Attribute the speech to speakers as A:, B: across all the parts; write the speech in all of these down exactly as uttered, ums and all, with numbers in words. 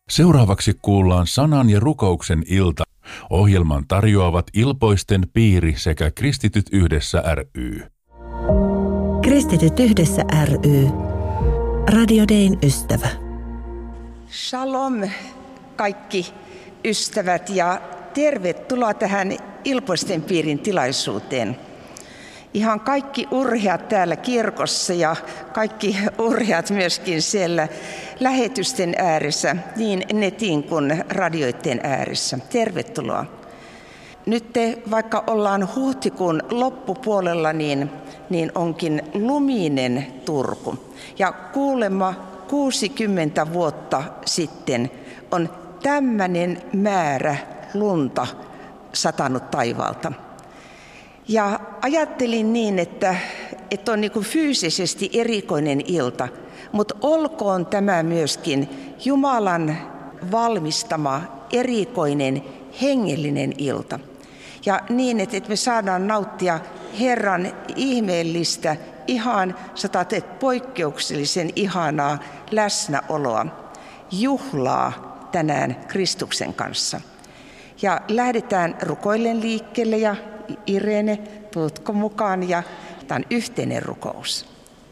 A: Seuraavaksi kuullaan sanan ja rukouksen ilta. Ohjelman tarjoavat Ilpoisten piiri sekä Kristityt yhdessä ry.
B: Kristityt yhdessä ry. Radio Dayn ystävä.
C: Shalom kaikki ystävät ja tervetuloa tähän Ilpoisten piirin tilaisuuteen. Ihan kaikki urheat täällä kirkossa ja kaikki urheat myöskin siellä lähetysten ääressä, niin netin kuin radioiden ääressä. Tervetuloa. Nyt te, vaikka ollaan huhtikuun loppupuolella, niin, niin onkin luminen Turku. Ja kuulemma kuusikymmentä vuotta sitten on tämmöinen määrä lunta satanut taivaalta. Ja ajattelin niin, että, että on niin kuin fyysisesti erikoinen ilta, mutta olkoon tämä myöskin Jumalan valmistama erikoinen hengellinen ilta. Ja niin, että me saadaan nauttia Herran ihmeellistä, ihan satatet poikkeuksellisen ihanaa läsnäoloa, juhlaa tänään Kristuksen kanssa. Ja lähdetään rukoillen liikkeelle ja Irene, tuutko mukaan ja tämä on yhteinen rukous.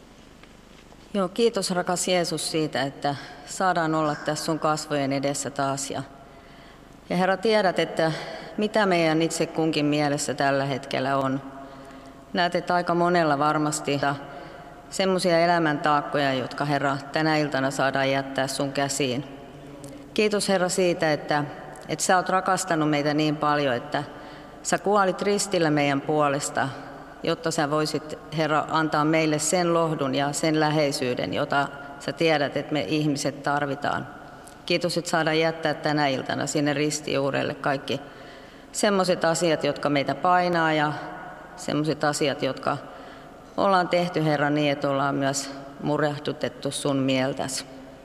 D: Joo, kiitos rakas Jeesus siitä, että saadaan olla tässä sun kasvojen edessä taas. Ja, ja Herra, tiedät, että mitä meidän itse kunkin mielessä tällä hetkellä on. Näet, että aika monella varmasti semmoisia elämäntaakkoja, jotka Herra tänä iltana saadaan jättää sun käsiin. Kiitos Herra siitä, että, että sä oot rakastanut meitä niin paljon, että sä kuolit ristillä meidän puolesta, jotta sä voisit, Herra, antaa meille sen lohdun ja sen läheisyyden, jota sä tiedät, että me ihmiset tarvitaan. Kiitos, että saadaan jättää tänä iltana sinne ristijuurelle kaikki semmoiset asiat, jotka meitä painaa ja semmoiset asiat, jotka ollaan tehty, Herra, niin, että ollaan myös murehdutettu sun mieltäsi.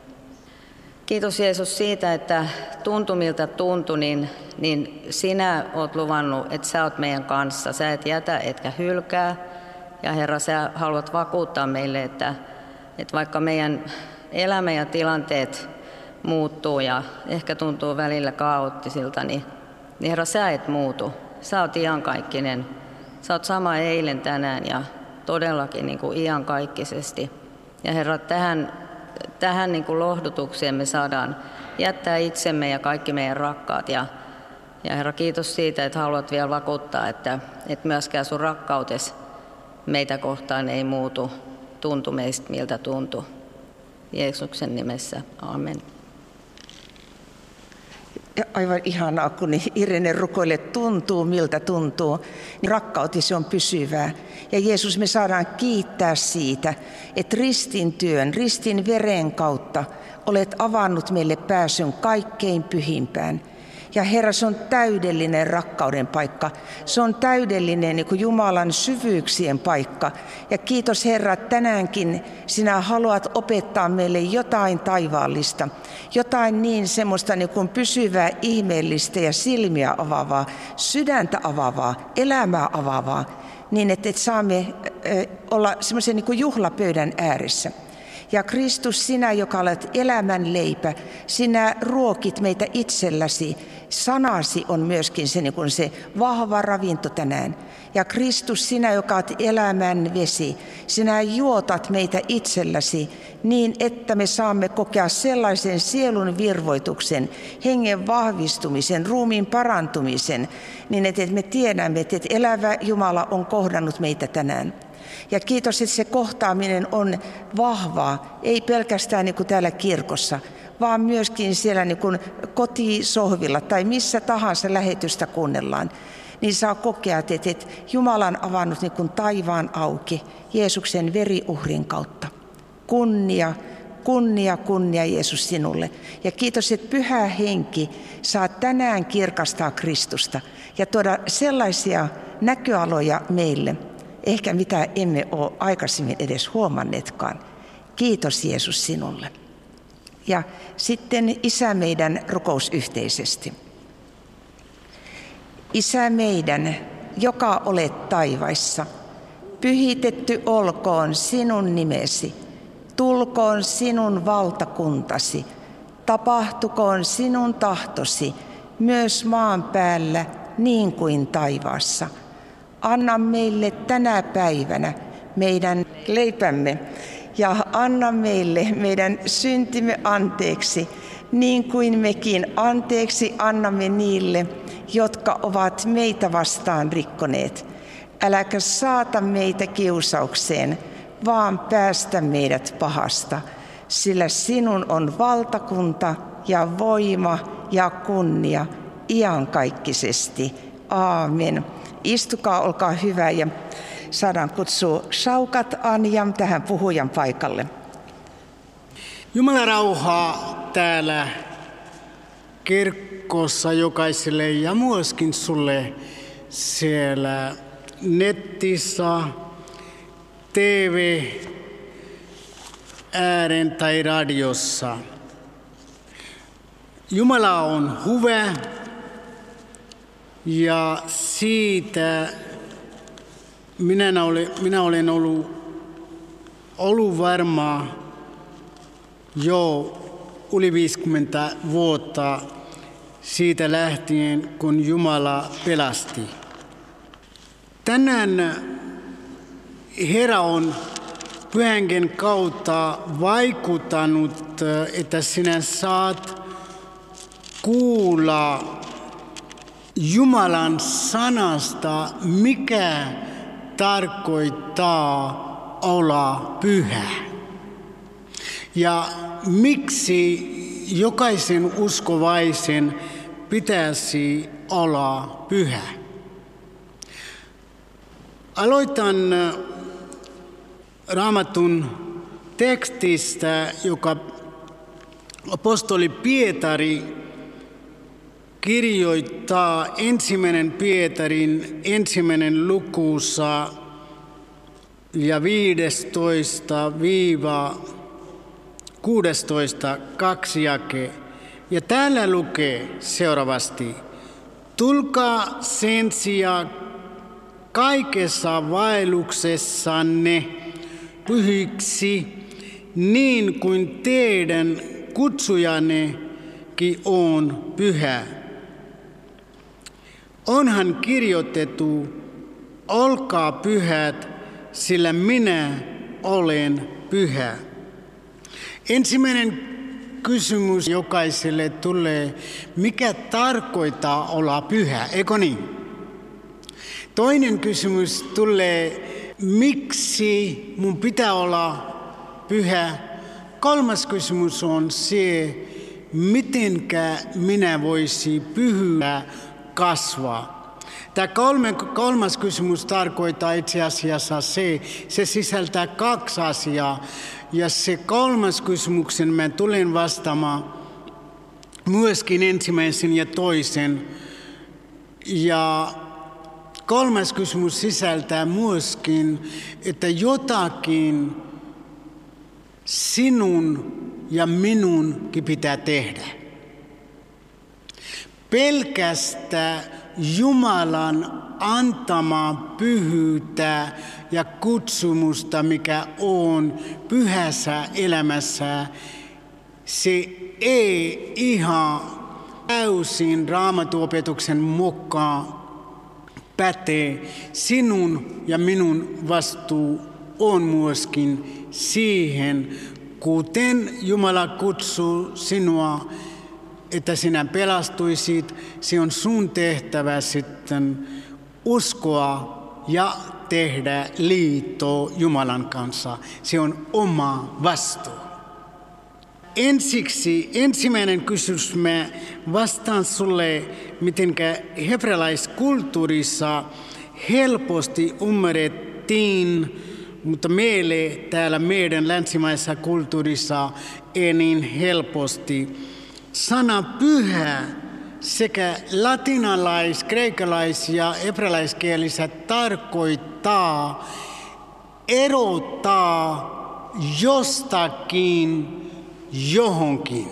D: Kiitos Jeesus siitä, että tuntui miltä tuntui, niin, niin sinä oot luvannut, että sä oot meidän kanssa. Sä et jätä etkä hylkää. Ja Herra, sä haluat vakuuttaa meille, että, että vaikka meidän elämä ja tilanteet muuttuu ja ehkä tuntuu välillä kaoottisilta, niin, niin Herra, sä et muutu. Sä oot iankaikkinen. Sä oot sama eilen, tänään ja todellakin niin kuin iankaikkisesti. Ja Herra, tähän... Tähän niin kuin lohdutukseen me saadaan jättää itsemme ja kaikki meidän rakkaat. Ja, ja Herra, kiitos siitä, että haluat vielä vakuuttaa, että, että myöskään sun rakkautes meitä kohtaan ei muutu. Tuntu meistä, miltä tuntuu. Jeesuksen nimessä. Amen.
C: Ja aivan ihanaa, kun Irene rukoilee, tuntuu miltä tuntuu, niin rakkautesi on pysyvää. Ja Jeesus, me saadaan kiittää siitä, että ristin työn, ristin veren kautta olet avannut meille pääsyn kaikkein pyhimpään. Ja Herra, se on täydellinen rakkauden paikka. Se on täydellinen niin kuin Jumalan syvyyksien paikka. Ja kiitos Herra, että tänäänkin sinä haluat opettaa meille jotain taivaallista. Jotain niin semmoista niin kuin pysyvää, ihmeellistä ja silmiä avaavaa, sydäntä avaavaa, elämää avaavaa. Niin, että, että saamme olla semmoisen niin kuin juhlapöydän ääressä. Ja Kristus, sinä, joka olet elämän leipä, sinä ruokit meitä itselläsi. Sanasi on myöskin se, niin kuin se vahva ravinto tänään. Ja Kristus, sinä, joka olet elämän vesi, sinä juotat meitä itselläsi niin, että me saamme kokea sellaisen sielun virvoituksen, hengen vahvistumisen, ruumiin parantumisen, niin että me tiedämme, että elävä Jumala on kohdannut meitä tänään. Ja kiitos, että se kohtaaminen on vahvaa, ei pelkästään niin kuin täällä kirkossa, vaan myöskin siellä niin kuin kotisohvilla tai missä tahansa lähetystä kuunnellaan. Niin saa kokea, että Jumala on avannut niin kuin taivaan auki Jeesuksen veriuhrin kautta. Kunnia, kunnia, kunnia Jeesus sinulle. Ja kiitos, että Pyhä Henki saa tänään kirkastaa Kristusta ja tuoda sellaisia näköaloja meille, ehkä mitä emme ole aikaisemmin edes huomanneetkaan. Kiitos Jeesus sinulle. Ja sitten Isä meidän rukous yhteisesti. Isä meidän, joka olet taivaissa, pyhitetty olkoon sinun nimesi, tulkoon sinun valtakuntasi, Tapahtukoon sinun tahtosi myös maan päällä niin kuin taivaassa. Anna meille tänä päivänä meidän leipämme ja anna meille meidän syntimme anteeksi, niin kuin mekin anteeksi annamme niille, jotka ovat meitä vastaan rikkoneet. Äläkä saata meitä kiusaukseen, vaan päästä meidät pahasta, sillä sinun on valtakunta ja voima ja kunnia iankaikkisesti. Aamen. Istukaa, olkaa hyvä ja saadaan kutsua Shaukat Anjam tähän puhujan paikalle.
E: Jumalan rauhaa täällä kirkossa jokaiselle ja myöskin sulle siellä netissä, T V, ääreen tai radiossa. Jumala on hyvä ja siitä minä olen, minä olen ollut, ollut varma jo yli viisikymmentä vuotta siitä lähtien, kun Jumala pelasti. Tänään Herra on Pyhän Hengen kautta vaikuttanut, että sinä saat kuulla Jumalan sanasta, mikä tarkoittaa olla pyhä. Ja miksi jokaisen uskovaisen pitäisi olla pyhä. Aloitan Raamatun tekstistä, joka apostoli Pietari kirjoittaa ensimmäinen Pietarin ensimmäinen lukussa ja viidestoista viiva kuusitoista kaksi jake. Ja täällä lukee seuraavasti: tulkaa sen sijaan kaikessa vaelluksessanne pyhiksi, niin kuin teidän kutsujannekin on pyhä. Onhan kirjoitettu, olkaa pyhät, sillä minä olen pyhä. Ensimmäinen kysymys jokaiselle tulee, mikä tarkoittaa olla pyhä, eikö niin? Toinen kysymys tulee, miksi mun pitää olla pyhä? Kolmas kysymys on se, mitenkä minä voisin pyhää kasvaa. Tämä kolme, kolmas kysymys tarkoittaa itse asiassa se, se sisältää kaksi asiaa. Ja se kolmas kysymyksen mä tulen vastaamaan myöskin ensimmäisen ja toisen. Ja kolmas kysymys sisältää myöskin, että jotakin sinun ja minunkin pitää tehdä. Pelkästään Jumalan antamaa pyhyyttä ja kutsumusta, mikä on pyhässä elämässä, se ei ihan täysin Raamatuopetuksen mukaan pätee. Sinun ja minun vastuu on myöskin siihen, kuten Jumala kutsuu sinua, että sinä pelastuisit, se on sun tehtävä sitten uskoa ja tehdä liitto Jumalan kanssa. Se on oma vastuu. Ensiksi, ensimmäinen kysymys mä vastaan sulle, mitenkä hebrealaiskulttuurissa helposti ymmärrettiin, mutta meille täällä meidän länsimaisessa kulttuurissa ei niin helposti. Sana pyhä sekä latinalais-, kreikalais- ja hebrealaiskielisessä tarkoittaa erottaa jostakin johonkin.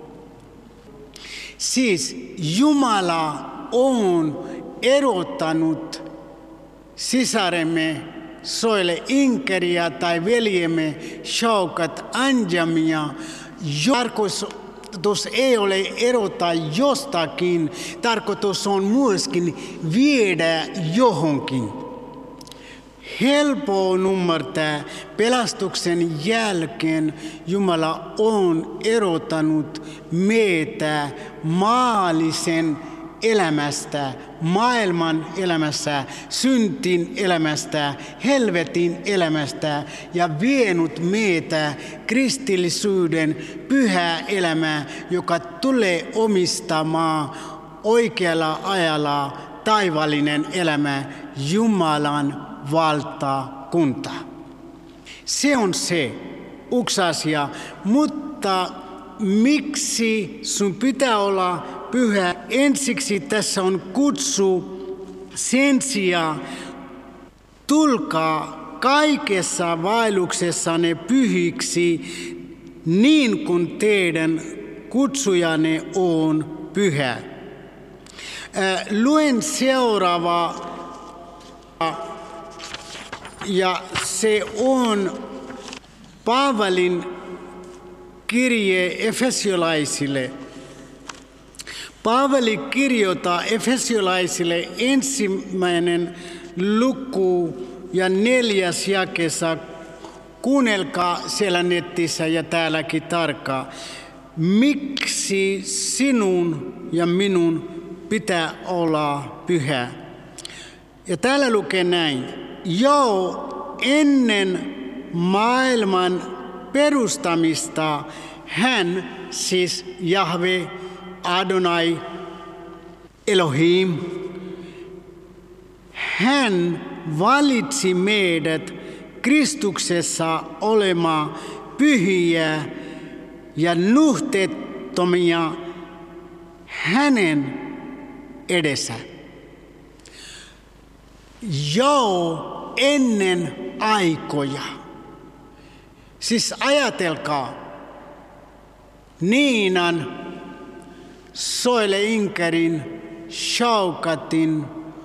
E: Siis Jumala on erottanut sisaremme Soile Inkeriä tai veljemme Shaukat Anjamia. Tarkoitus tarkoitus ei ole erota jostakin, tarkoitus on myöskin viedä johonkin. Helppo on ymmärtää, pelastuksen jälkeen Jumala on erottanut meitä maallisen elämästä, maailman elämästä, syntin elämästä, helvetin elämästä ja vienyt meitä kristillisyyden pyhää elämää, joka tulee omistamaan oikealla ajalla taivaallinen elämä Jumalan valtakunta. Se on se yksi asia, mutta miksi sun pitää olla pyhä? Ensiksi tässä on kutsu sen sijaan, tulkaa kaikessa vaelluksessanne pyhiksi, niin kuin teidän kutsujanne on pyhä. Luen seuraava, ja se on Paavalin kirje efesiolaisille. Paavali kirjoittaa efesiolaisille ensimmäinen luku ja neljäs jakeessa. Kuunnelkaa siellä netissä ja täälläkin tarkkaan. Miksi sinun ja minun pitää olla pyhä? Ja täällä lukee näin. Jo ennen maailman perustamista hän, siis Jahve, Adonai, Elohim, hän valitsi meidät Kristuksessa olemaan pyhiä ja nuhteettomia hänen edessä. Jo ennen aikoja. Siis ajatelkaa, Niinan, Soile Inkerin, Shaukatin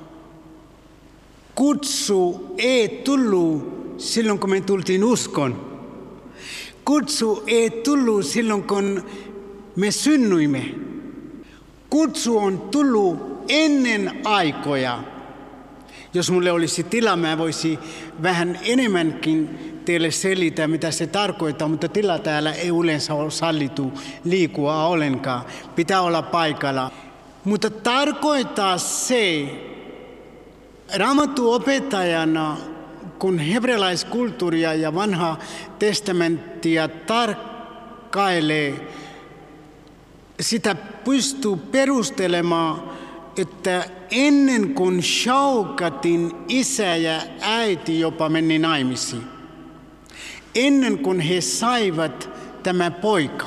E: kutsu ei tullut silloin, kun me tultiin uskon. Kutsu ei tullut silloin, kun me synnyimme. Kutsu on tullut ennen aikoja. Jos mulle olisi tila, mä voisin vähän enemmänkin teille selittää, mitä se tarkoittaa, mutta tila täällä ei yleensä ole sallittu liikua ollenkaan. Pitää olla paikalla. Mutta tarkoittaa se, Raamatun opettajana, kun hebrealaiskulttuuria ja vanhaa testamenttia tarkkailee, sitä pystyy perustelemaan, että ennen kuin Shaukatin isä ja äiti jopa meni naimisiin, ennen kuin he saivat tämä poika,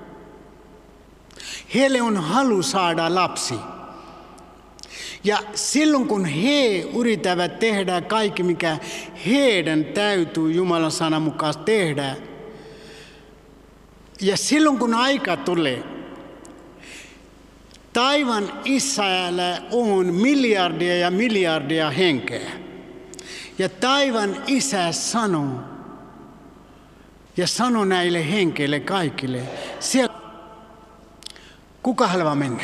E: heille on halu saada lapsi. Ja silloin kun he yrittävät tehdä kaikki, mikä heidän täytyy Jumalan sanan mukaan tehdä, ja silloin kun aika tulee, taivaan isällä on miljardia ja miljardia henkeä. Ja taivaan isä sanoo, ja sanoo näille henkeille kaikille, siellä, kuka haluaa mennä?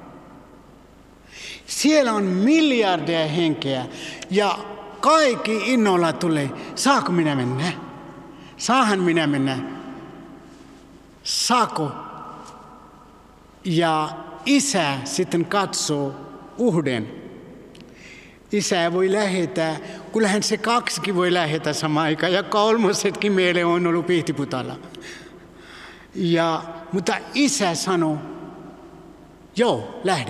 E: Siellä on miljardia henkeä ja kaikki innolla tulee. Saako minä mennä? Saahan minä mennä? Saako? Ja isä sitten katsoo uhden. Isä voi lähettää, kyllähän se kaksikin voi lähettää samaan aikaan ja kolmosetkin meille on ollut Pihtiputaalla. Ja, mutta isä sanoo, joo, lähde.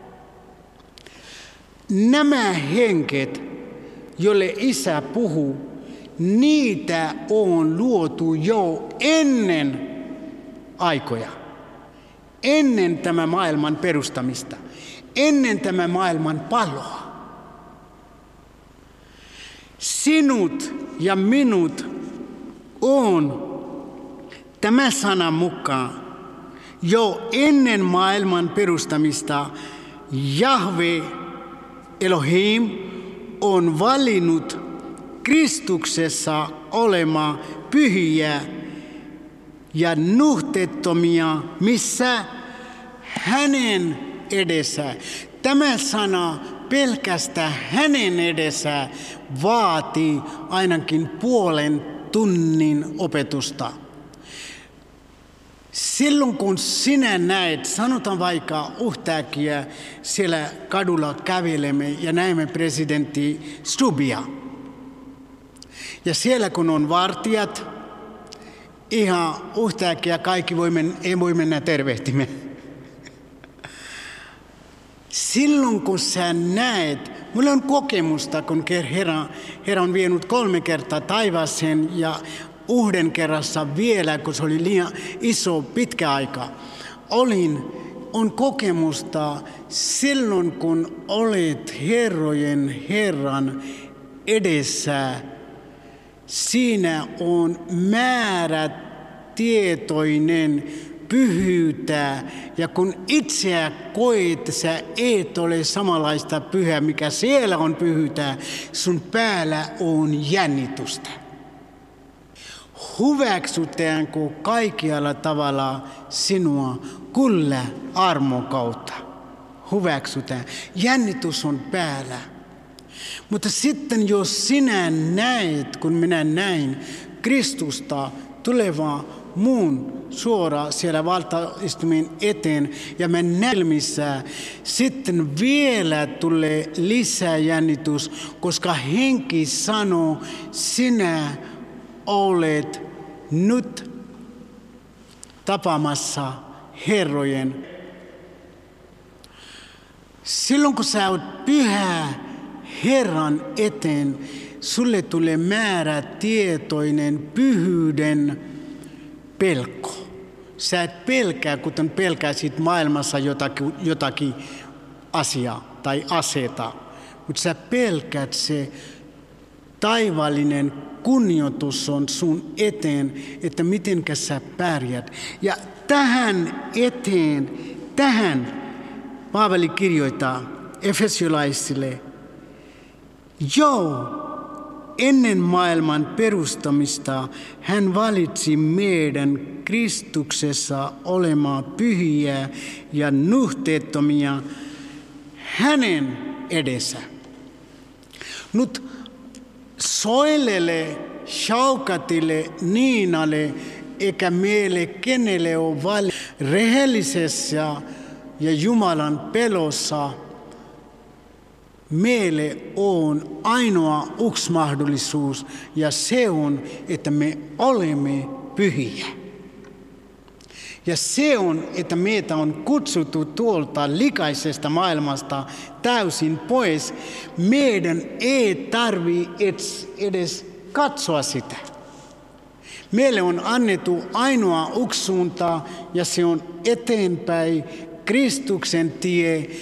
E: Nämä henket, joille isä puhuu, niitä on luotu jo ennen aikoja. Ennen tämän maailman perustamista. Ennen tämän maailman paloa. Sinut ja minut on tämä sana mukaan jo ennen maailman perustamista Jahve Elohim on valinnut Kristuksessa olemaan pyhiä ja nuhteettomia, missä hänen edessä. Tämä sana pelkästään hänen edessä vaatii ainakin puolen tunnin opetusta. Silloin kun sinä näet, sanotaan vaikka yhtäkkiä siellä kadulla kävelemme ja näemme presidentti Stubbia. Ja siellä kun on vartijat, ihan yhtäkkiä kaikki voi mennä, ei voi mennä tervehtimään. Silloin kun sä näet, mulla on kokemusta, kun Herra, Herra on vienyt kolme kertaa taivaaseen ja yhden kerrassa vielä, kun se oli liian iso pitkä aika. Olin, on kokemusta silloin, kun olet Herrojen Herran edessä. Siinä on määrätietoinen pyhyyttä, ja kun itseä koet, sä et ole samanlaista pyhää, mikä siellä on pyhyyttä, sun päällä on jännitystä. Hyväksytäänkö kaikkialla tavalla sinua kyllä armon kautta? Hyväksytään. Jännitys on päällä. Mutta sitten jos sinä näet, kun minä näin Kristusta tulevaa muun suoraan siellä valtaistuimen eteen ja me näilmissä, sitten vielä tulee lisää jännitys, koska henki sanoo, sinä olet nyt tapaamassa herrojen. Silloin kun sä oot pyhä Herran eteen, sulle tulee määrätietoinen pyhyyden pelko. Sä et pelkää, kuten pelkäisit maailmassa jotakin, jotakin asiaa tai aseta, mutta sä pelkäät se taivaallinen kunnioitus on sun eteen, että mitenkä sä pärjät. Ja tähän eteen, tähän Paavali kirjoittaa efesiolaisille, jo ennen maailman perustamista hän valitsi meidän Kristuksessa olemaan pyhiä ja nuhteettomia hänen edessä. Nyt Soilelle, Shaukatille, Niinalle eikä meille kenelle on vali rehellisessä ja Jumalan pelossa. Meille on ainoa yksi mahdollisuus, ja se on, että me olemme pyhiä. Ja se on, että meitä on kutsuttu tuolta likaisesta maailmasta täysin pois. Meidän ei tarvitse edes katsoa sitä. Meille on annettu ainoa yksi suunta, ja se on eteenpäin Kristuksen tie,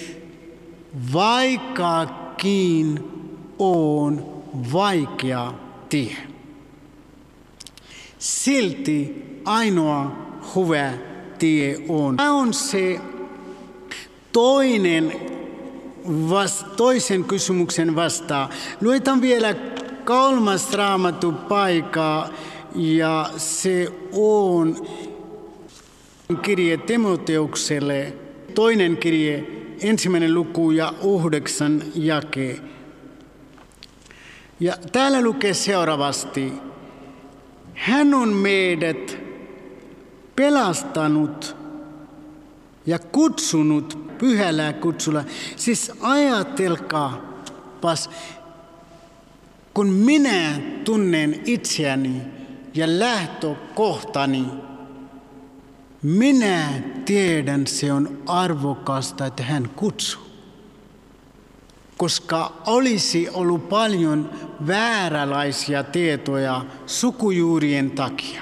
E: vaikkakin on vaikea tie. Silti ainoa hyvä tie on. Tämä on se toinen, vast, toisen kysymyksen vastaan. Luetaan vielä kolmas raamattu paikka, ja se on kirje Timoteukselle, toinen kirje, ensimmäinen luku ja yhdeksän jake. Ja täällä lukee seuraavasti. Hän on meidät pelastanut ja kutsunut pyhällä kutsulla. Siis ajatelkaapas, kun minä tunnen itseäni ja lähtökohtani, minä tiedän, se on arvokasta, että hän kutsuu. Koska olisi ollut paljon vääränlaisia tietoja sukujuurien takia.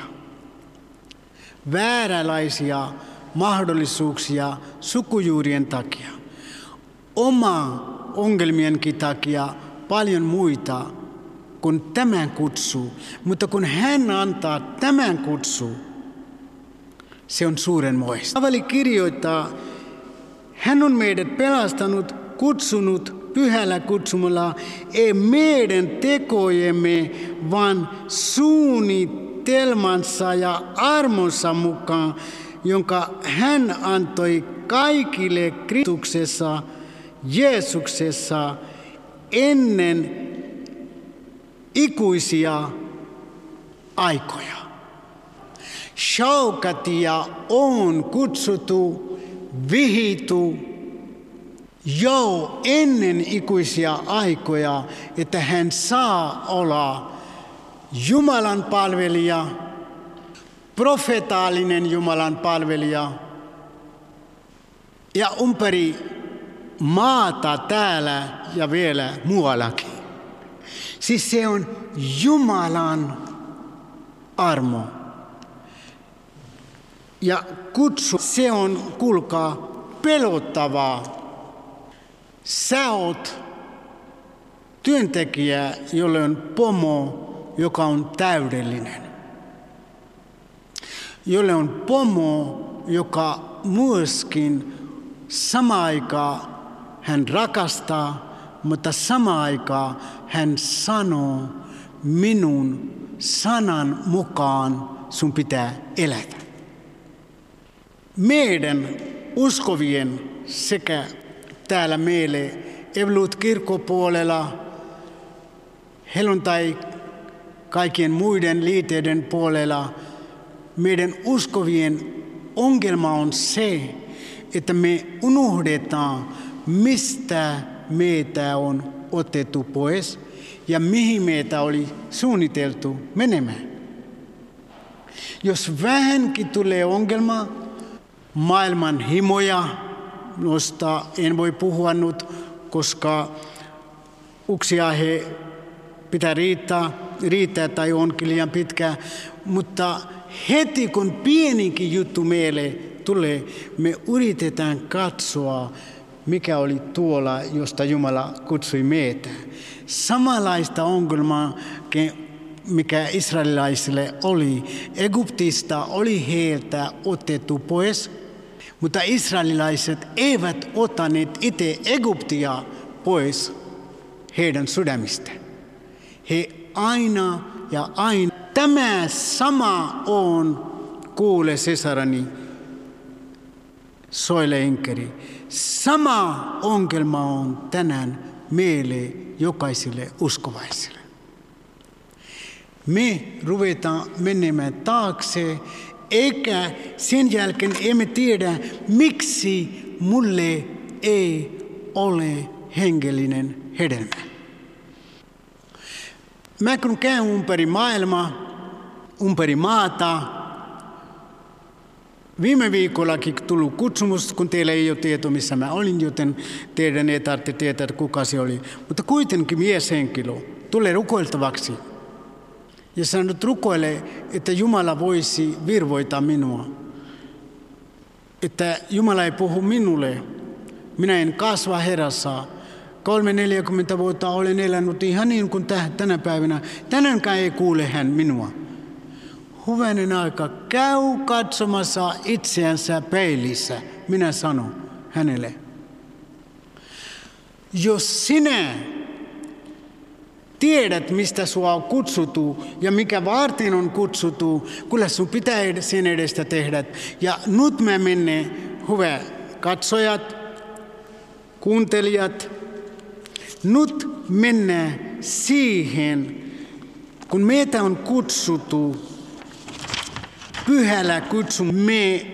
E: Vääränlaisia mahdollisuuksia sukujuurien takia. Oma ongelmienkin takia paljon muita kuin tämän kutsuu. Mutta kun hän antaa tämän kutsuu, se on suurenmoista. Paavali kirjoittaa, hän on meidät pelastanut, kutsunut pyhällä kutsumalla, ei meidän tekojemme, vaan suunnitelmalla suunnitelmansa ja armonsa mukaan, jonka hän antoi kaikille Kristuksessa, Jeesuksessa ennen ikuisia aikoja. Shaukatia on kutsuttu, vihittu jo ennen ikuisia aikoja, että hän saa olla Jumalan palvelija, profetaalinen Jumalan palvelija ja ympäri maata täällä ja vielä muuallakin. Siis se on Jumalan armo. Ja kutsu, se on, kuulkaa, pelottavaa. Sä oot työntekijä, jolle on pomo, joka on täydellinen. Jolle on pomo, joka myöskin samaan aikaan hän rakastaa, mutta samaan aikaan hän sanoo, minun sanan mukaan sun pitää elätä. Meidän uskovien sekä täällä meille Evolut kirkkopuolella, helluntai kaikkien muiden liiteiden puolella, meidän uskovien ongelma on se, että me unohdetaan, mistä meitä on otettu pois ja mihin meitä oli suunniteltu menemään. Jos vähänkin tulee ongelma, maailman himoja, josta en voi puhua nyt, koska yksi aihe pitää riittää, riittää tai onkin liian pitkä, mutta heti kun pienikin juttu meille tulee, me yritetään katsoa, mikä oli tuolla, josta Jumala kutsui meitä. Samanlaista ongelmaa, mikä israelilaisille oli. Egyptistä oli heiltä otettu pois, mutta israelilaiset eivät ottaneet itse Egyptiä pois heidän sydämistä. He aina ja aina. Tämä sama on, kuule sisarani, soile inkeri. Sama ongelma on tänään meille jokaiselle uskovaiselle. Me ruvetaan menemään taakse, eikä sen jälkeen emme tiedä, miksi mulle ei ole hengellinen hedelmä. Mä kun käyn ympäri maailmaa, ympäri maata, viime viikollakin tullut kutsumus, kun teillä ei ole tieto, missä mä olin, joten teidän ei tarvitse tietää, kuka se oli. Mutta kuitenkin mieshenkilö tulee rukoiltavaksi ja sanot rukoile, että Jumala voisi virvoittaa minua. Että Jumala ei puhu minulle. Minä en kasva Herrassa. Kolme neljäkymmentä vuotta olen elänyt ihan niin kuin tänä päivänä. Tänäänkään ei kuule hän minua. Hyvänen aika, käy katsomassa itseänsä peilissä, minä sanon hänelle. Jos sinä tiedät, mistä sua on kutsuttu ja mikä varten on kutsuttu, kyllä sun pitää sen edestä tehdä. Ja nyt me mennään, hyvä katsojat, kuuntelijat, nyt mennään siihen, kun meitä on kutsuttu pyhällä kutsun, me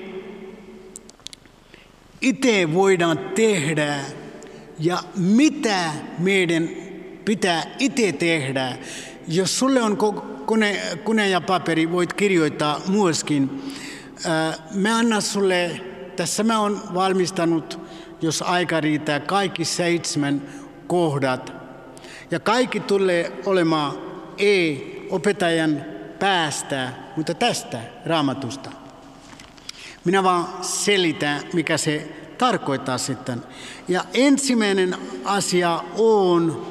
E: itse voidaan tehdä ja mitä meidän pitää itse tehdä. Jos sulle on kone, kone ja paperi, voit kirjoittaa myöskin. Mä annan sulle, tässä mä oon valmistanut, jos aika riittää, kaikki seitsemän kohdat. Ja kaikki tulee olemaan ei opettajan päästä, mutta tästä Raamatusta. Minä vaan selitän, mikä se tarkoittaa sitten. Ja ensimmäinen asia on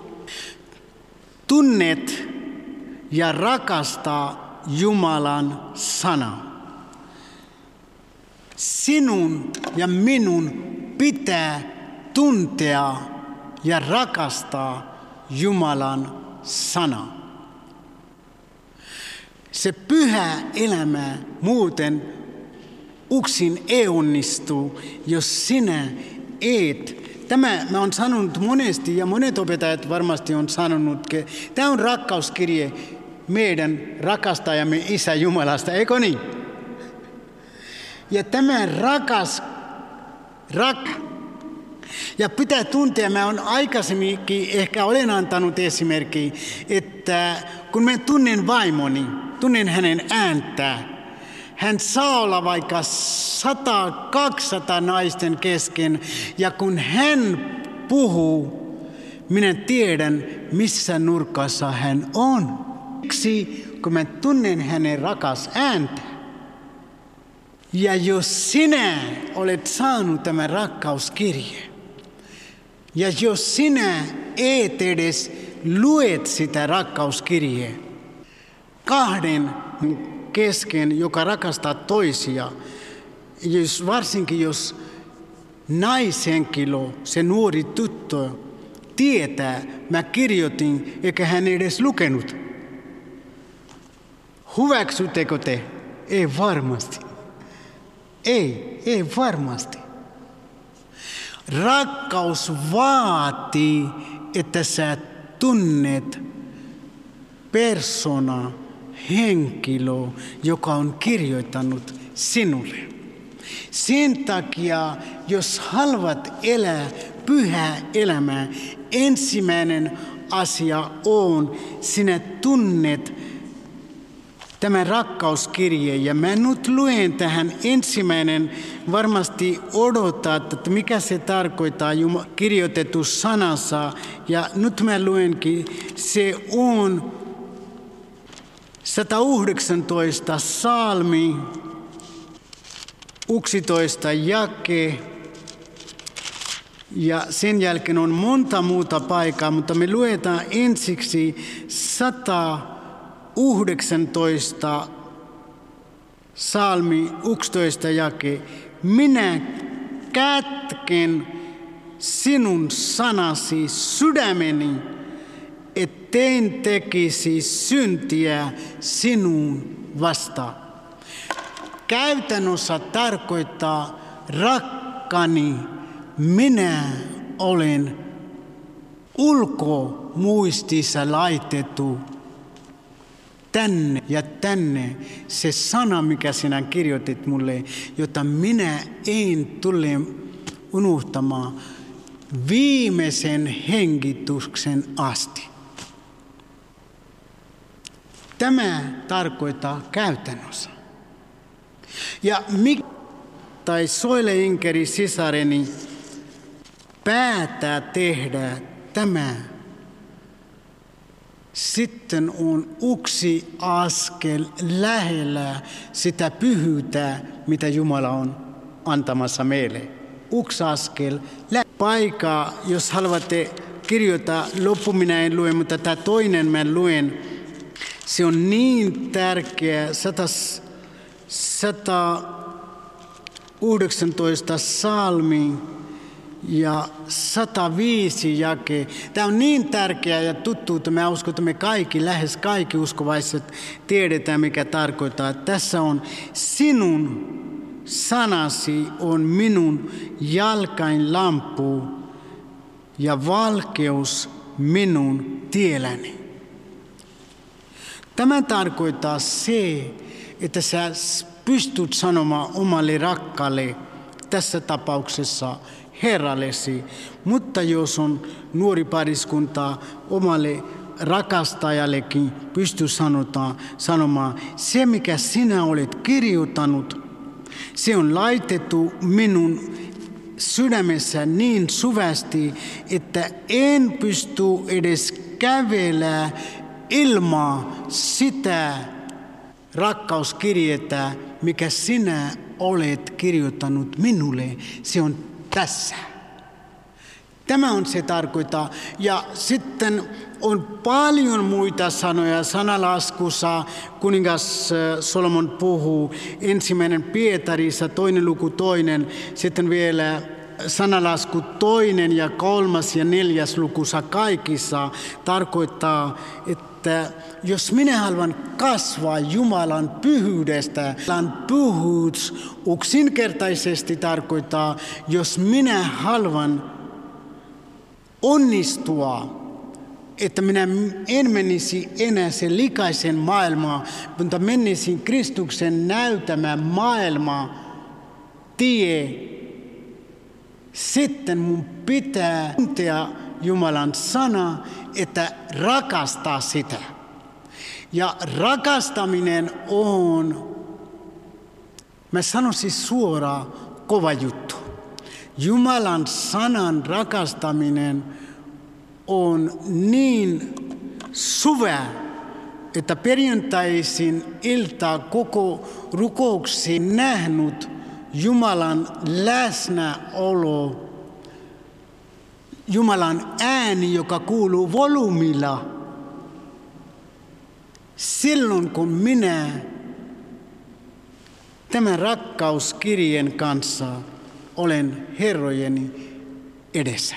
E: tunnet ja rakastaa Jumalan sana. Sinun ja minun pitää tuntea ja rakastaa Jumalan sana. Se pyhä elämä muuten yksin ei onnistu, jos sinä et. Tämä mä oon sanonut monesti ja monet opettajat varmasti on sanonutkin. Tämä on rakkauskirje meidän rakastajamme Isä Jumalasta, eikö niin? Ja tämä rakas, rak, ja pitää tuntea, mä oon aikaisemminkin ehkä olen antanut esimerkki, että kun mä tunnen vaimoni, tunnen hänen ääntään, hän saa olla vaikka sata, kaksisataa naisten kesken, ja kun hän puhuu, minä tiedän, missä nurkassa hän on. Siksi, kun mä tunnen hänen rakas ääntä. Ja jos sinä olet saanut tämän rakkauskirjeen, ja jos sinä et edes luet sitä rakkauskirjeen kahden kesken, joka rakastaa toisia, jos, varsinkin jos naishenkilö, se nuori tyttö, tietää, mä kirjoitin, eikä hän edes lukenut. Hyväksyttekö te? Ei varmasti. Ei, ei varmasti. Rakkaus vaatii, että sä tunnet persona, henkilö, joka on kirjoittanut sinulle. Sen takia, jos haluat elää pyhää elämää, ensimmäinen asia on, sinä tunnet tämän rakkauskirjeen. Ja mä nyt luen tähän ensimmäinen, varmasti odotat, että mikä se tarkoittaa kirjoitettu sanassa. Ja nyt mä luenkin, se on sata yhdeksäntoista psalmi, yksitoista jake, ja sen jälkeen on monta muuta paikkaa, mutta me luetaan ensiksi sata yhdeksäntoista psalmi, yksitoista jake. Minä kätken sinun sanasi sydämeni, etten tekisi syntiä sinun vastaan. Käytännössä tarkoittaa rakkani, minä olen ulkomuistissa laitettu tänne ja tänne se sana, mikä sinä kirjoitit mulle, jota minä en tule unohtamaan viimeisen hengityksen asti. Tämä tarkoittaa käytännössä. Ja mik tai soileinkeri sisareni päättää tehdä tämä, sitten on yksi askel lähellä sitä pyhyyttä, mitä Jumala on antamassa meille. Yksi askel lähellä. Paikka, jos haluatte kirjoittaa, loppu minä en lue, mutta tämä toinen mä luen. Se on niin tärkeä, sata yhdeksäntoista psalmi ja sata viisi jake. Tämä on niin tärkeä ja tuttu, että mä uskon, että me kaikki, lähes kaikki uskovaiset tiedetään, mikä tarkoittaa. Tässä on sinun sanasi on minun jalkain lampu ja valkeus minun tielläni. Tämä tarkoittaa se, että sä pystyt sanomaan omalle rakkaalle, tässä tapauksessa Herrallesi, mutta jos on nuori pariskunta omalle rakastajallekin pystyy sanotaan, sanomaan, se mikä sinä olet kirjoittanut, se on laitettu minun sydämessä niin syvästi, että en pysty edes kävelemään ilman sitä rakkauskirjettä, mikä sinä olet kirjoittanut minulle. Se on tässä. Tämä on se tarkoittaa. Ja sitten on paljon muita sanoja. Sanalaskussa kuningas Solomon puhuu ensimmäinen Pietarissa, toinen luku toinen, sitten vielä sanalasku toinen ja kolmas ja neljäs lukussa kaikissa tarkoittaa, että että jos minä haluan kasvaa Jumalan pyhyydestä, Jumalan pyhyys yksinkertaisesti tarkoittaa, jos minä haluan onnistua, että minä en menisi enää sen likaisen maailmaan, mutta menisin Kristuksen näyttämään maailmaa tie. Sitten mun pitää tuntea Jumalan sana, että rakastaa sitä. Ja rakastaminen on, mä sanoisin suoraan, kova juttu. Jumalan sanan rakastaminen on niin syvä, että perjantaisin iltaa koko rukouksiin nähnyt Jumalan läsnäolo, Jumalan ääni, joka kuuluu volyymilla. Silloin kun minä tämän rakkauskirjeen kanssa olen herrojeni edessä.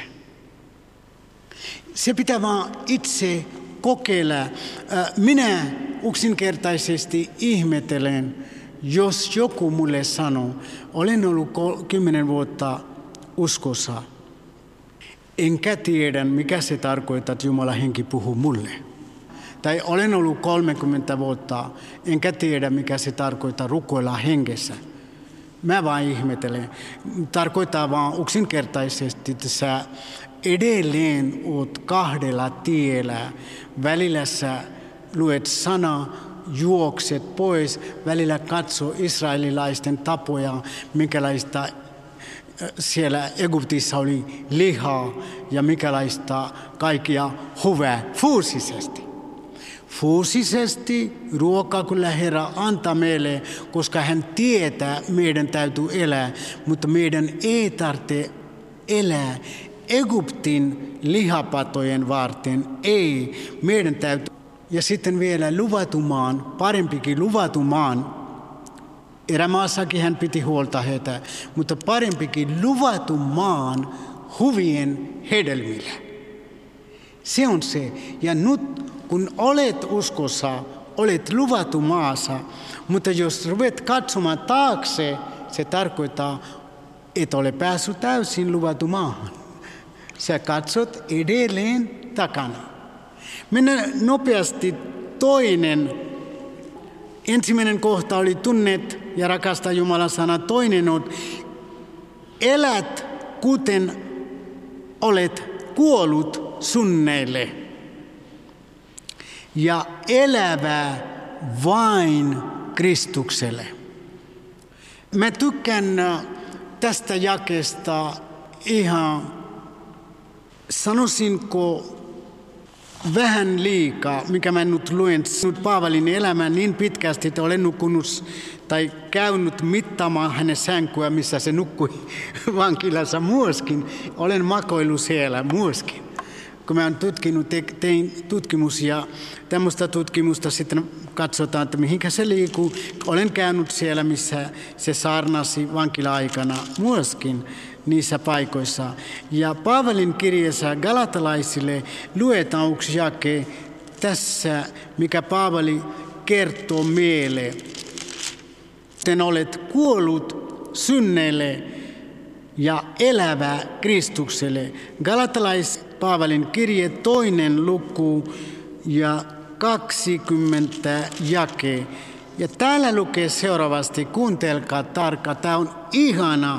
E: Se pitää vaan itse kokeilla. Minä yksinkertaisesti ihmettelen, jos joku mulle sanoo, olen ollut kymmenen vuotta uskossa, enkä tiedä, mikä se tarkoittaa, että Jumalan henki puhuu mulle. Tai olen ollut kolmekymmentä vuotta, enkä tiedä, mikä se tarkoittaa rukoilla hengessä. Mä vaan ihmettelen. Tarkoittaa vaan yksinkertaisesti, että sä edelleen oot kahdella tiellä. Välillä sä luet sana, juokset pois, välillä katso israelilaisten tapoja, minkälaista siellä Egyptissä oli lihaa ja minkälaista kaikkia hyvää fyysisesti. Fyysisesti ruokaa kyllä Herra antaa meille, koska hän tietää, meidän täytyy elää, mutta meidän ei tarvitse elää Egyptin lihapatojen varten. Ei, meidän täytyy. Ja sitten vielä luvatumaan, parempikin luvatumaan. Erämaassakin hän piti huolta heitä, mutta parempikin luvatumaan hyvien hedelmillä. Se on se. Ja nyt kun olet uskossa, olet luvattu maassa, mutta jos ruvet katsomaan taakse, se tarkoittaa, et ole päässyt täysin luvattu maahan. Sä katsot edelleen takana. Mennään nopeasti toinen. Ensimmäinen kohta oli tunnet ja rakasta Jumalan sana. Toinen on, elät kuten olet kuollut synneille. Ja elävää vain Kristukselle. Mä tykkään tästä jakeesta ihan, sanoisinko, vähän liikaa, mikä mä nyt luen nyt Paavalin elämän niin pitkästi, että olen nukkunut tai käynyt mittaamaan hänen sänkyä, missä se nukkui vankilassa myöskin. Olen makoillut siellä myöskin. Kun mä olen tutkinut, tein tutkimus ja tämmöistä tutkimusta sitten katsotaan, että mihinkä se liikkuu. Olen käynyt siellä, missä se saarnasi vankila-aikana myöskin niissä paikoissa. Ja Paavalin kirjeessä galatalaisille luetaan yksi jake tässä, mikä Paavali kertoo meille. Te olet kuollut synneille ja elävä Kristukselle. Galatalais Paavalin kirje toinen luku ja kaksikymmentä jake. Ja täällä lukee seuraavasti, kuuntelkaa tarkkaan, tämä on ihana,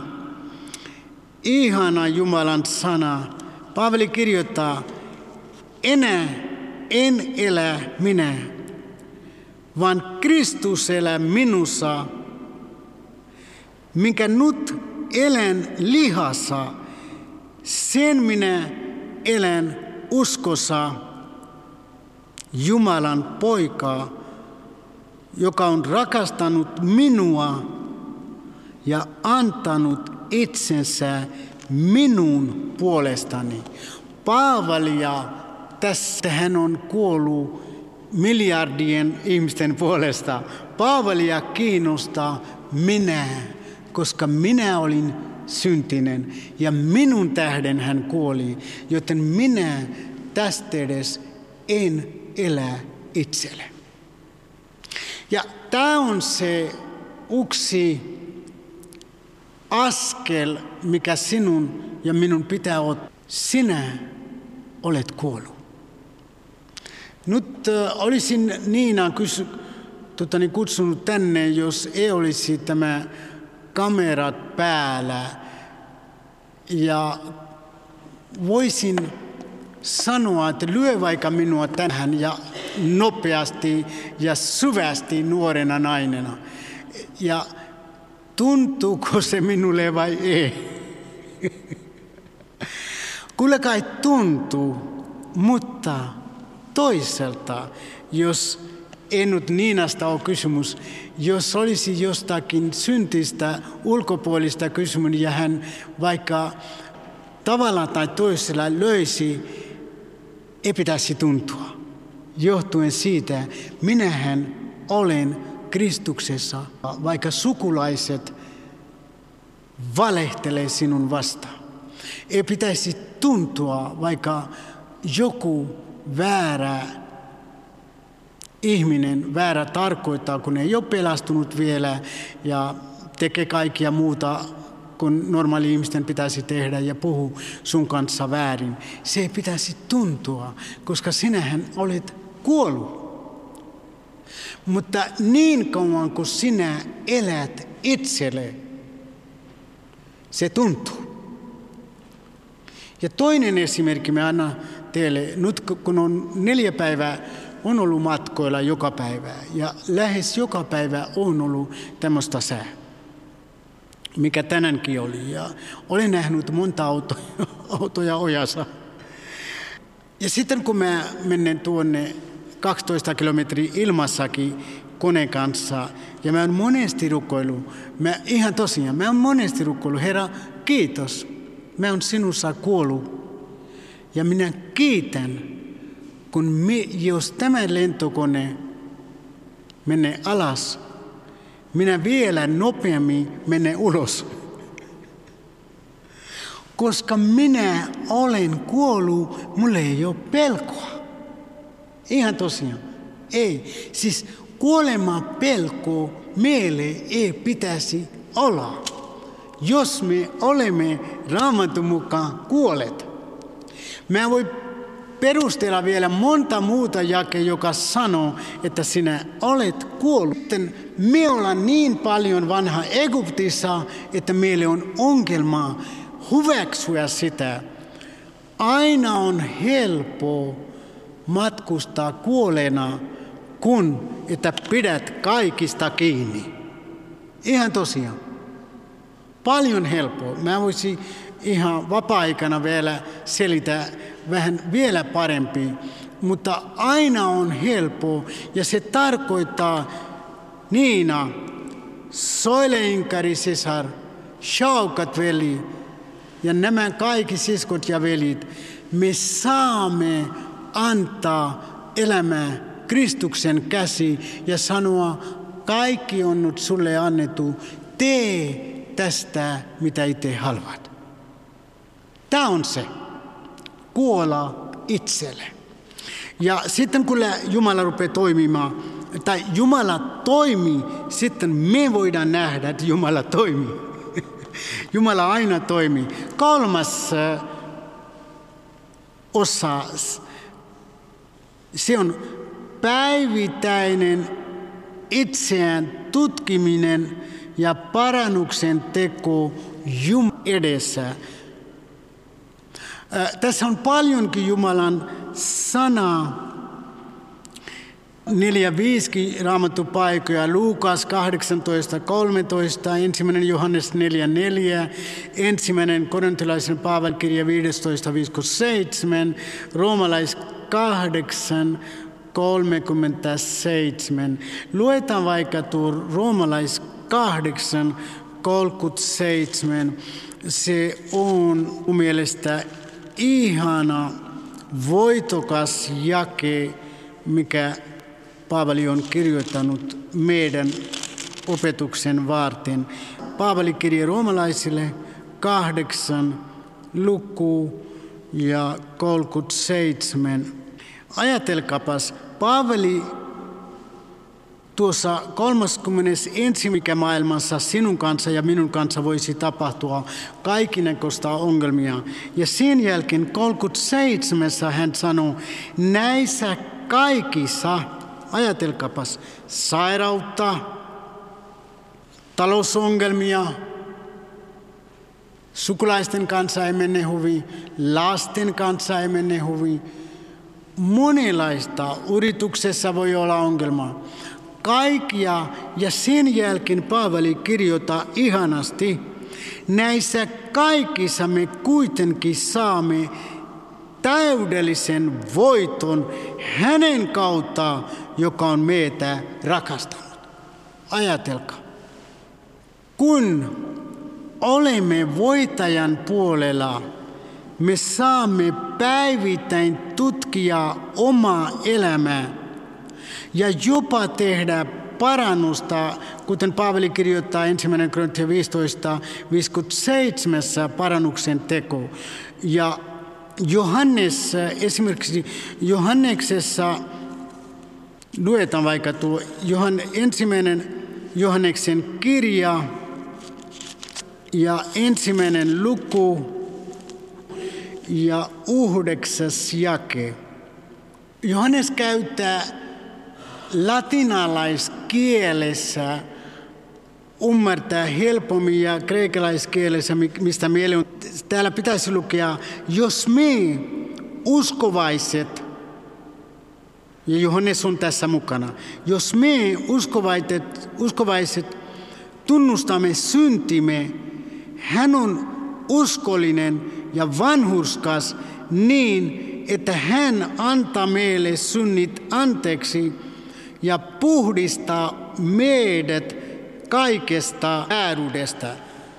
E: ihana Jumalan sana. Paavali kirjoittaa, enää en elä minä, vaan Kristus elää minussa, minkä nyt elän lihassa, sen minä elän uskossa Jumalan poikaa, joka on rakastanut minua ja antanut itsensä minun puolestani. Paavalia, tässä hän on kuollut miljardien ihmisten puolesta. Paavalia kiinnostaa minä, koska minä olin syntinen ja minun tähden hän kuoli, joten minä tästä edes en elä itselle. Ja tämä on se yksi askel, mikä sinun ja minun pitää ottaa. Sinä olet kuollut. Nyt äh, olisin Niinaa kysy, tota, niin kutsunut tänne, jos ei olisi tämä kamerat päällä. Ja voisin sanoa, että lyö vaikka minua tähän ja nopeasti ja syvästi nuorena nainena. Ja tuntuuko se minulle vai ei? Kyllä kai tuntuu, mutta toisaalta, jos ei nyt Niinasta ole kysymys, jos olisi jostakin syntistä ulkopuolista kysymys ja hän vaikka tavalla tai toisella löisi, ei pitäisi tuntua. Johtuen siitä, minähän olen Kristuksessa, vaikka sukulaiset valehtelee sinun vastaan. Ei pitäisi tuntua, vaikka joku väärä ihminen, väärä tarkoittaa, kun ei ole pelastunut vielä ja tekee kaikkia muuta, kun normaali ihmisten pitäisi tehdä ja puhua sun kanssa väärin. Se ei pitäisi tuntua, koska sinähän olet kuollut. Mutta niin kauan kuin sinä elät itselle, se tuntuu. Ja toinen esimerkki me annan teille, nyt kun on neljä päivää, on ollut matkoilla joka päivä ja lähes joka päivä on ollut tämmöistä sää, mikä tänäänkin oli. Ja olen nähnyt monta autoja, autoja ojassa. Ja sitten kun mä menen tuonne kaksitoista kilometriä ilmassakin koneen kanssa, ja mä oon monesti rukoillut, mä ihan tosiaan, mä oon monesti rukoillut, Herra, kiitos, mä oon sinussa kuollut. Ja minä kiitän, kun me, jos tämä lentokone menee alas, minä vielä nopeammin menen ulos. Koska minä olen kuollut, mulla ei ole pelkoa. Ihan tosiaan. Ei. Siis kuolema pelko meille ei pitäisi olla. Jos me olemme Raamatun mukaan kuolleet. Mä voin perustella vielä monta muuta jakea, joka sanoo, että sinä olet kuollut. Me ollaan niin paljon vanha Egyptissä, että meille on ongelma hyväksyä sitä. Aina on helppo matkustaa kuolleena, kun että pidät kaikista kiinni. Ihan tosiaan. Paljon helppoa. Mä voisin ihan vapaa-aikana vielä selittää vähän vielä parempi, mutta aina on helppo ja se tarkoittaa Niina, Soileinkari sisar, Shaukat veli ja nämä kaikki siskot ja velit, me saamme antaa elämää Kristuksen käsi ja sanoa, kaikki on nyt sulle annettu, tee tästä mitä itse haluat. Tämä on se. Kuola itselle. Ja sitten kun Jumala rupeaa toimimaan, tai Jumala toimii, sitten me voidaan nähdä, että Jumala toimii. Jumala aina toimii. Kolmas osa, se on päivittäinen itseään tutkiminen ja parannuksen teko Jumalan edessä. Tässä on paljonkin Jumalan sanaa. Neljä viisi raamattupaikkoja, Luukas kahdeksantoista kolmetoista, ensimmäinen Johannes neljä neljä, ensimmäinen korintilaisen Paavalkirja viisitoista viisikymmentäseitsemän, roomalais kahdeksan kolmekymmentäseitsemän. Luetaan vaikka tuo roomalais kahdeksan kolmekymmentäseitsemän. Se on mun mielestä ihana, voitokas jake, mikä Paavali on kirjoittanut meidän opetuksen varten. Paavali kirja roomalaisille kahdeksan luku ja kolmekymmentäseitsemän. Ajatelkaapas, Paavali tuossa kolmaskymmenesensimmäinen mikä maailmassa sinun kanssa ja minun kanssa voisi tapahtua kaikinenkoista ongelmia. Ja sen jälkeen kolmekymmentäseitsemän hän sanoo, näissä kaikissa, ajatelkaapas, sairautta, talousongelmia, sukulaisten kanssa ei mene hyvin, lasten kanssa ei mene hyvin. Monenlaista yrityksessä voi olla ongelma. Kaikkia, ja sen jälkeen Paavali kirjoittaa ihanasti, näissä kaikissa me kuitenkin saamme täydellisen voiton hänen kautta, joka on meitä rakastanut. Ajatelkaa, kun olemme voittajan puolella, me saamme päivittäin tutkia omaa elämää ja jopa tehdä parannusta, kuten Paavali kirjoittaa ensimmäinen Korintia viisitoista viisikymmentäseitsemän parannuksen teko. Ja Johannes, esimerkiksi Johanneksessa, luetaan vaikka tuo Johan, ensimmäinen Johanneksen kirja ja ensimmäinen luku ja yhdeksäs jake. Johannes käyttää latinalaiskielessä ymmärtää helpommin ja kreikalaiskielessä, mistä mieli on. Täällä pitäisi lukea, jos me uskovaiset, ja Johannes on tässä mukana, jos me uskovaiset, uskovaiset tunnustamme syntimme, hän on uskollinen ja vanhurskas niin, että hän antaa meille synnit anteeksi ja puhdistaa meidät kaikesta vääryydesta.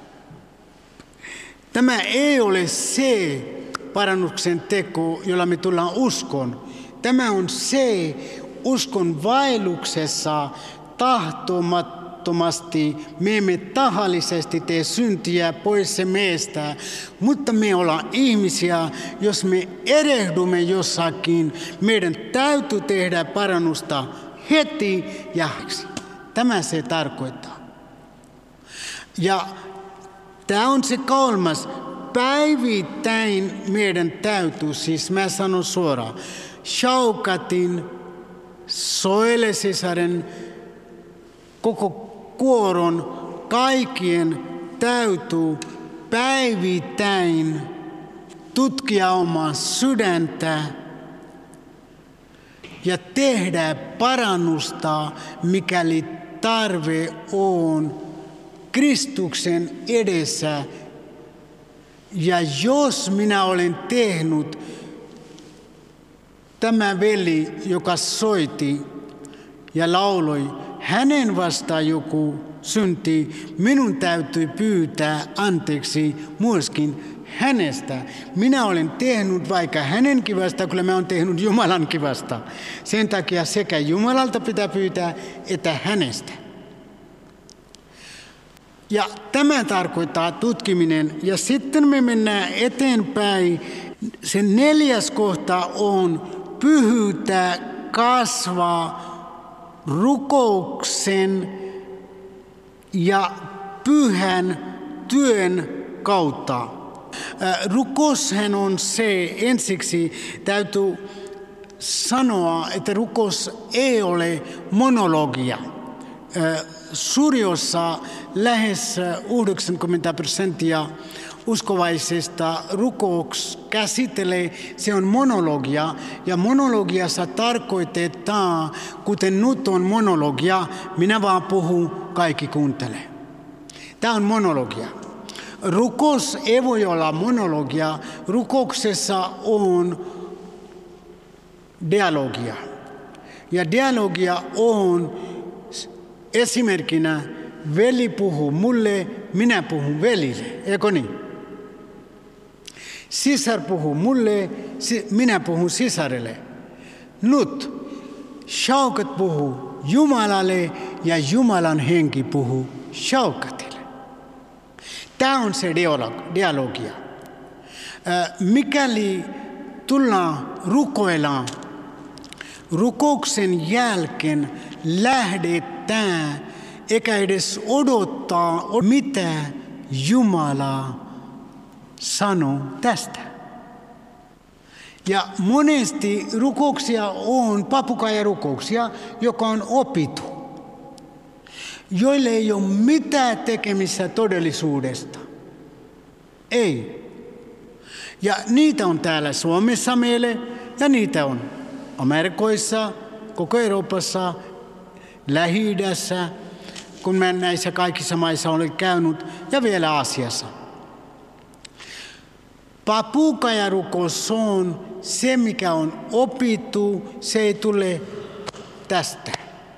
E: Tämä ei ole se parannuksen teko, jolla me tullaan uskon. Tämä on se uskon vaelluksessa tahtomattomasti. Me emme tahallisesti tee syntiä pois se meistä, mutta me ollaan ihmisiä. Jos me erehdymme jossakin, meidän täytyy tehdä parannusta heti ja tämä se tarkoittaa. Ja tämä on se kolmas. Päivittäin meidän täytyy, siis mä sanon suoraan, Shaukatin, Soele Cesaren, koko kuoron, kaikkien täytyy päivittäin tutkia omaa sydäntä ja tehdä parannusta, mikäli tarve on Kristuksen edessä. Ja jos minä olen tehnyt, tämä veli, joka soitti ja lauloi, hänen vastaan joku synti, minun täytyy pyytää anteeksi myöskin hänestä. Minä olen tehnyt vaikka hänenkin vastaan, kyllä mä olen tehnyt Jumalankin vastaan. Sen takia sekä Jumalalta pitää pyytää, että hänestä. Ja tämä tarkoittaa tutkiminen. Ja sitten me mennään eteenpäin. Se neljäs kohta on pyhyyttä kasvaa rukouksen ja pyhän työn kautta. Rukoushan on se, ensiksi täytyy sanoa, että rukous ei ole monologia. Surjossa lähes yhdeksänkymmentä prosenttia uskovaisista rukouks käsittelee, se on monologia. Ja monologiassa tarkoitetaan, kuten nyt on monologia, minä vaan puhun, kaikki kuuntelee. Tämä on monologia. Rukous ei voi olla monologia. Rukouksessa on dialogia. Ja dialogia on esimerkkinä veli puhuu mulle, minä puhun velille. Eikö niin? Sisar puhuu mulle, minä puhun sisarelle. Nyt Shaukat puhuu Jumalalle ja Jumalan henki puhuu Shaukatille. Tämä on se dialogia. Mikäli tullaan rukoillaan, rukouksen jälkeen lähdetään eikä edes odottaa, mitä Jumala sanoo tästä. Ja monesti rukouksia on papukaijarukouksia, joka on opittu, joille ei ole mitään tekemistä todellisuudesta. Ei. Ja niitä on täällä Suomessa meille, ja niitä on Amerikoissa, koko Euroopassa, Lähi-idässä, kun mä näissä kaikissa maissa olen käynyt, ja vielä Aasiassa. Papukaijarukous on se, mikä on opittu, se ei tule tästä.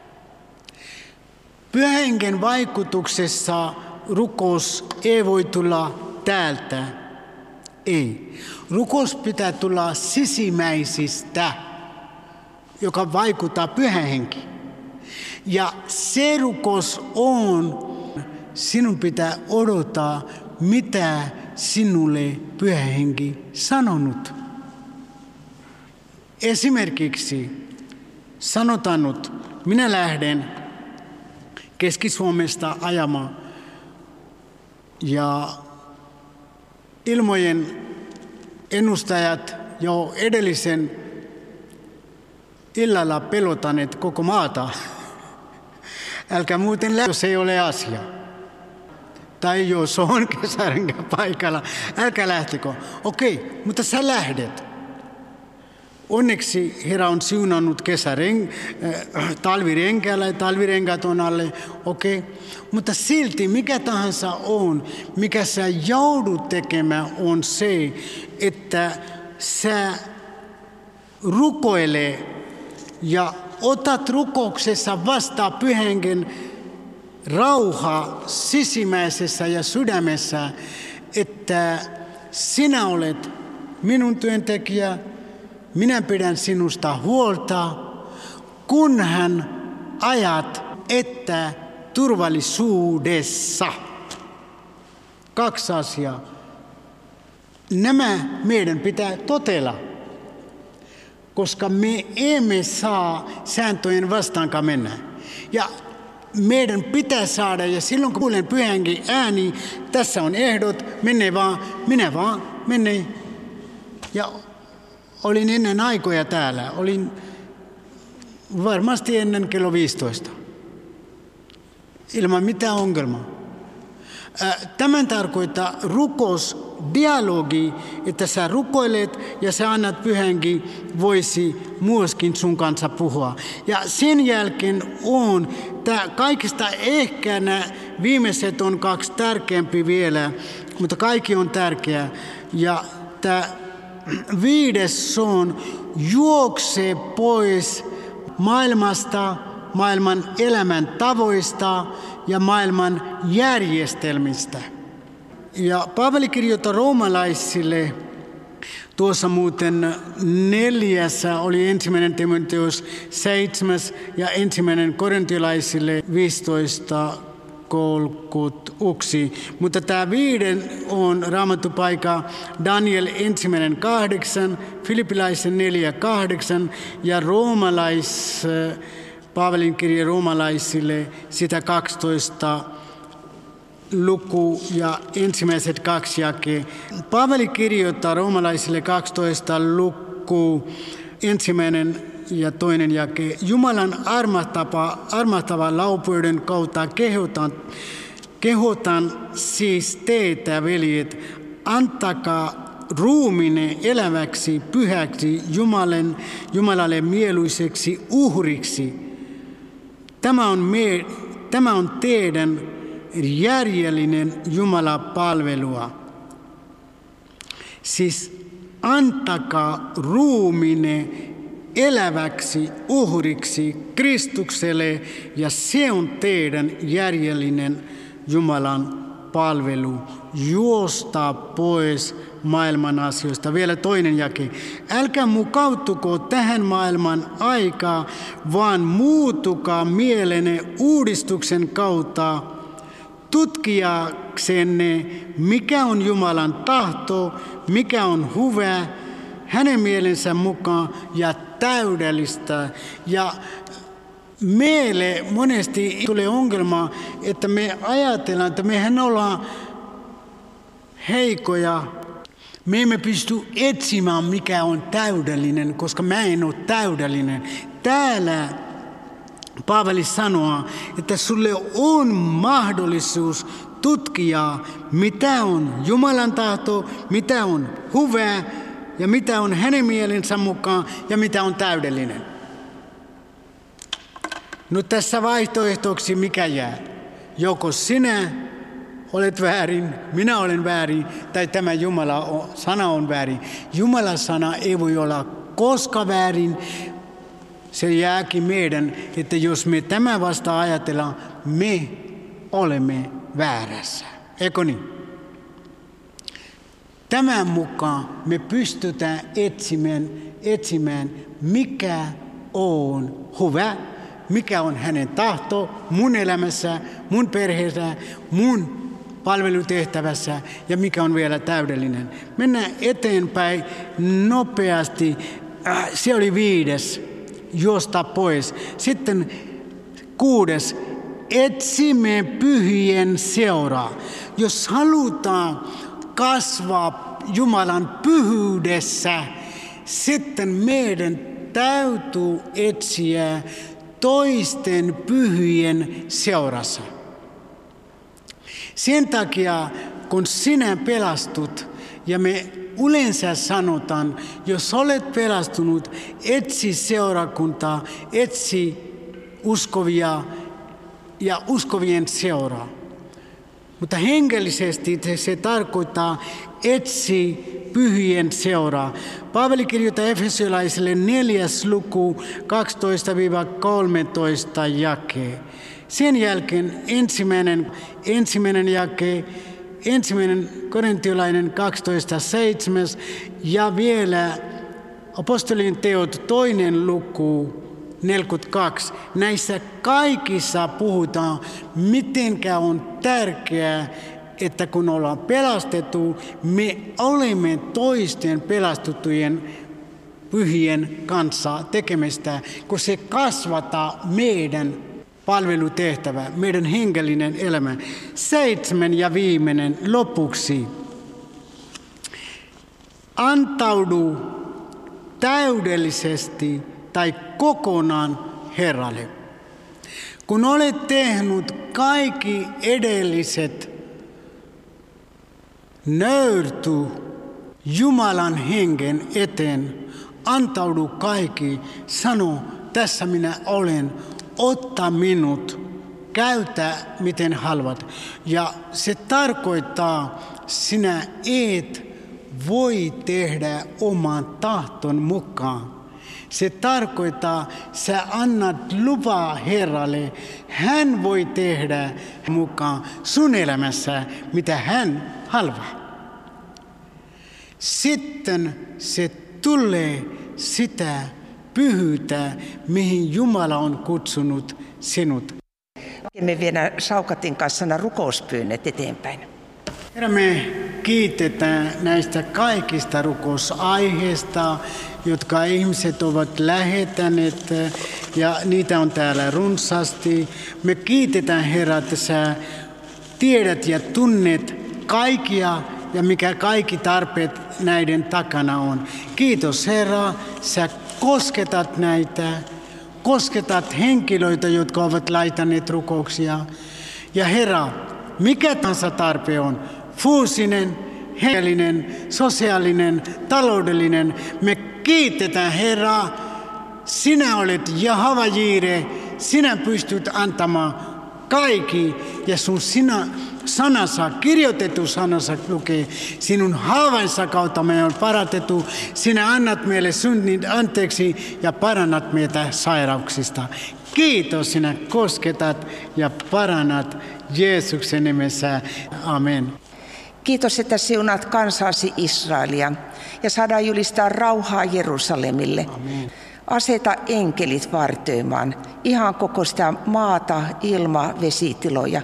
E: Pyhän Hengen vaikutuksessa rukous ei voi tulla täältä. Ei. Rukous pitää tulla sisimmäisistä, joka vaikuttaa Pyhän Henki. Ja se rukous on, sinun pitää odottaa, mitä sinulle Pyhä Henki sanonut. Esimerkiksi sanotaan nyt, minä lähden Keski-Suomesta ajamaan ja ilmojen ennustajat jo edellisen illalla pelotaneet koko maata. Älkää muuten lähtö, jos ei ole asia. Tai jos on kesärenkä paikalla, älkää lähtekö. Okei, mutta sä lähdet. Onneksi Herra on siunannut kesäreng, äh, talvirenkällä ja talvirenkat on alle. Okei, mutta silti mikä tahansa on, mikä sä joudut tekemään, on se, että sä rukoile ja otat rukouksessa vastaan Pyhän Hengen rauha sisimmäisessä ja sydämessä, että sinä olet minun työntekijä, minä pidän sinusta huolta, kunhan ajat, että turvallisuudessa. Kaksi asiaa. Nämä meidän pitää toteilla, koska me emme saa sääntöjen vastaankaan mennä. Ja meidän pitää saada, ja silloin kun kuulen Pyhän Hengen ääni, tässä on ehdot, mene vaan, minä vaan, mene. Ja olin ennen aikoja täällä, olin varmasti ennen kello viisitoista, ilman mitään ongelmaa. Tämän tarkoittaa rukous, dialogi, että sä rukoilet ja sä annat Pyhän Hengen voisi myöskin sun kanssa puhua. Ja sen jälkeen on, tää kaikista ehkä nämä viimeiset on kaksi tärkeämpi vielä, mutta kaikki on tärkeää. Ja tämä viides on juokse pois maailmasta, maailman elämän tavoista ja maailman järjestelmistä. Ja Paavali kirjoittaa roomalaisille, tuossa muuten neljässä oli ensimmäinen Timoteus seitsemäs ja ensimmäinen korintialaisille viisitoista kolmekymmentäyksi. Mutta tämä viiden on raamattupaikka Daniel ensimmäinen kahdeksan, Filippiläisen neljä kahdeksan ja roomalais, Paavalin kirja roomalaisille sitä kaksitoista luku ja ensimmäiset kaksi jakea. Paavali kirjoittaa roomalaisille kaksitoista luku, ensimmäinen ja toinen jake. Jumalan armahtava, armahtava laupeuden kautta kehotan, kehotan siis teitä, veljet, antakaa ruumine eläväksi, pyhäksi, Jumalan, Jumalalle mieluiseksi uhriksi. Tämä on, me, tämä on teidän järjellinen Jumalapalvelua. Siis antakaa ruumine eläväksi uhriksi Kristukselle, ja se on teidän järjellinen Jumalan palvelu. Juosta pois maailman asioista. Vielä toinen jake. Älkää mukautuko tähän maailman aikaan, vaan muutukaa mielenne uudistuksen kautta tutkiaksenne, mikä on Jumalan tahto, mikä on hyvä hänen mielensä mukaan ja täydellistä. Ja meille monesti tulee ongelma, että me ajatellaan, että mehän ollaan heikoja. Me emme pysty etsimään, mikä on täydellinen, koska mä en ole täydellinen. Täällä Paavali sanoo, että sulle on mahdollisuus tutkia, mitä on Jumalan tahto, mitä on hyvää ja mitä on hänen mielensä mukaan ja mitä on täydellinen. No tässä vaihtoehtoksi mikä jää? Joko sinä olet väärin, minä olen väärin, tai tämä Jumalan sana on väärin. Jumalan sana ei voi olla koska väärin. Se jääkin meidän, että jos me tämä vasta ajatellaan, me olemme väärässä. Eikö niin? Tämän mukaan me pystytään etsimään, etsimään mikä on hyvä, mikä on hänen tahto mun elämässä, mun perheessä, mun palvelutehtävässä ja mikä on vielä täydellinen. Mennään eteenpäin nopeasti. Äh, se oli viides, juosta pois. Sitten kuudes, etsimme pyhien seuraa. Jos halutaan kasvaa Jumalan pyhyydessä, sitten meidän täytyy etsiä toisten pyhien seurassa. Sen takia, kun sinä pelastut, ja me yleensä sanotaan, jos olet pelastunut, etsi seurakuntaa, etsi uskovia ja uskovien seuraa. Mutta henkilöisesti se tarkoittaa etsi pyhien seuraa. Paavali kirjoittaa efesiolaisille neljäs luku kaksitoista kolmetoista jake. Sen jälkeen ensimmäinen, ensimmäinen jake, ensimmäinen korintiolainen kaksitoista seitsemän ja vielä apostolien teot toinen luku neljäkymmentäkaksi. Näissä kaikissa puhutaan, mitenkä on tärkeää, että kun ollaan pelastettu, me olemme toisten pelastettujen pyhien kanssa tekemistä, kun se kasvattaa meidän palvelutehtävä, meidän henkilöinen elämä. Seitsemän ja viimeinen lopuksi. Antaudu täydellisesti tai kokonaan Herralle. Kun olet tehnyt kaikki edelliset, nöyrty Jumalan hengen eteen, antaudu kaikki, sano, tässä minä olen, otta minut, käytä miten haluat. Ja se tarkoittaa, sinä et voi tehdä oman tahton mukaan. Se tarkoittaa, sä annat lupaa Herralle, hän voi tehdä mukaan sun elämässä, mitä hän haluaa. Sitten se tulee sitä pyhyyttä, mihin Jumala on kutsunut sinut.
C: Me vielä Saukatin kanssa nämä rukouspyynnöt eteenpäin.
E: Herra, me kiitetään näistä kaikista rukousaiheista, jotka ihmiset ovat lähettäneet, ja niitä on täällä runsaasti. Me kiitetään, Herra, että sä tiedät ja tunnet kaikkia ja mikä kaikki tarpeet näiden takana on. Kiitos, Herra, sä kosketat näitä, kosketat henkilöitä, jotka ovat laitaneet rukouksia. Ja Herra, mikä tahansa tarpe on, fyysinen, henkilöinen, sosiaalinen, taloudellinen, me kiitetään, Herra, sinä olet Jahava Jire, sinä pystyt antamaan kaikki, ja sun sinä sanassa, kirjoitettu sanassa lukee, sinun haavansa kautta me on parantettu, sinä annat meille synnin anteeksi ja parannat meitä sairauksista. Kiitos, sinä kosketat ja parannat Jeesuksen nimessä. Amen.
C: Kiitos, että siunaat kansasi Israelia ja saadaan julistaa rauhaa Jerusalemille.
E: Amen.
C: Aseta enkelit vartioimaan ihan koko sitä maata, ilma, vesitiloja.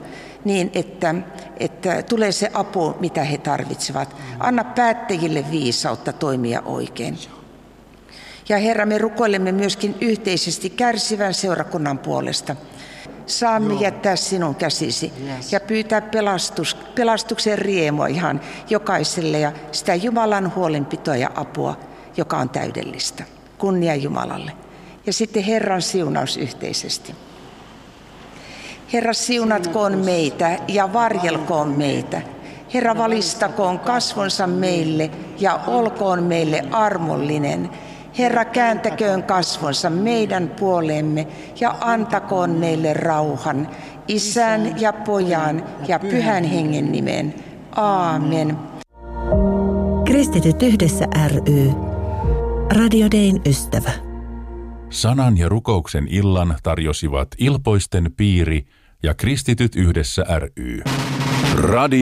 C: niin että, että tulee se apu, mitä he tarvitsevat. Anna päättäjille viisautta toimia oikein. Ja Herra, me rukoilemme myöskin yhteisesti kärsivän seurakunnan puolesta. Saamme jättää sinun käsisi ja pyytää pelastus, pelastuksen riemua ihan jokaiselle ja sitä Jumalan huolenpitoa ja apua, joka on täydellistä. Kunnia Jumalalle. Ja sitten Herran siunaus yhteisesti. Herra, siunatkoon meitä ja varjelkoon meitä. Herra, valistakoon kasvonsa meille ja olkoon meille armollinen. Herra, kääntäköön kasvonsa meidän puoleemme ja antakoon meille rauhan, Isän ja Pojan ja Pyhän Hengen nimen. Aamen.
B: Kristityt yhdessä ry. Radio Dayn ystävä.
A: Sanan ja rukouksen illan tarjosivat Ilpoisten piiri ja Kristityt yhdessä ry. Radio